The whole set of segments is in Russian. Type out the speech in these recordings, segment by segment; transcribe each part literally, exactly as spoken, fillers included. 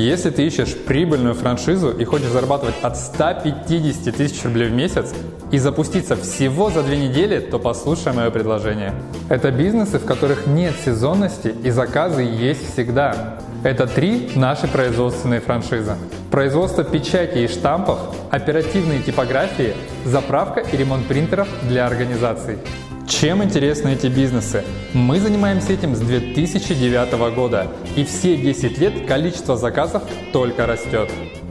Если ты ищешь прибыльную франшизу и хочешь зарабатывать от ста пятидесяти тысяч рублей в месяц и запуститься всего за две недели, то послушай мое предложение. Это бизнесы, в которых нет сезонности и заказы есть всегда. Это три наши производственные франшизы. Производство печати и штампов, оперативные типографии, заправка и ремонт принтеров для организаций. Чем интересны эти бизнесы? Мы занимаемся этим с две тысячи девятого года, и все десять лет количество заказов только растет.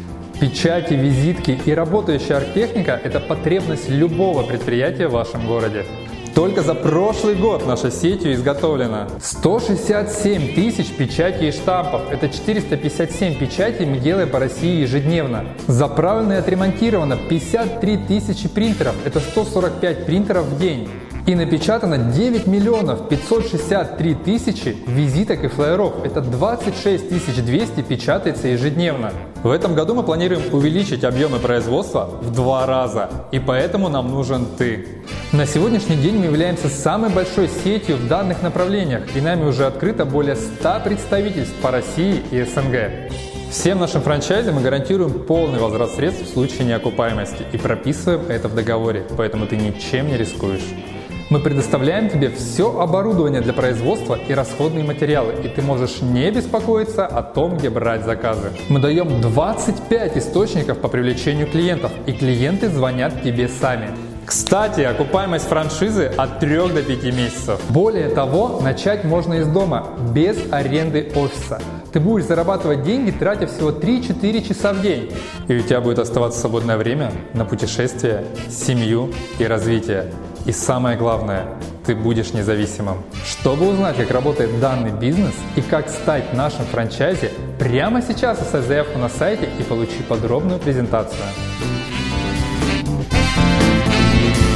Печати, визитки и работающая арт-техника – это потребность любого предприятия в вашем городе. Только за прошлый год нашей сетью изготовлено сто шестьдесят семь тысяч печатей и штампов. Это четыреста пятьдесят семь печатей мы делаем по России ежедневно. Заправлено и отремонтировано пятьдесят три тысячи принтеров. Это сто сорок пять принтеров в день. И напечатано девять миллионов пятьсот шестьдесят три тысячи визиток и флаеров. Это двадцать шесть тысяч двести печатается ежедневно. В этом году мы планируем увеличить объемы производства в два раза. И поэтому нам нужен ты. На сегодняшний день мы являемся самой большой сетью в данных направлениях. И нами уже открыто более ста представительств по России и СНГ. Всем нашим франчайзе мы гарантируем полный возврат средств в случае неокупаемости и прописываем это в договоре, поэтому ты ничем не рискуешь. Мы предоставляем тебе все оборудование для производства и расходные материалы, и ты можешь не беспокоиться о том, где брать заказы. Мы даем двадцать пять источников по привлечению клиентов, и клиенты звонят тебе сами. Кстати, окупаемость франшизы от трёх до пяти месяцев. Более того, начать можно из дома, без аренды офиса. Ты будешь зарабатывать деньги, тратя всего три-четыре часа в день. И у тебя будет оставаться свободное время на путешествия, семью и развитие. И самое главное, ты будешь независимым. Чтобы узнать, как работает данный бизнес и как стать нашим франчайзи, прямо сейчас оставь заявку на сайте и получи подробную презентацию.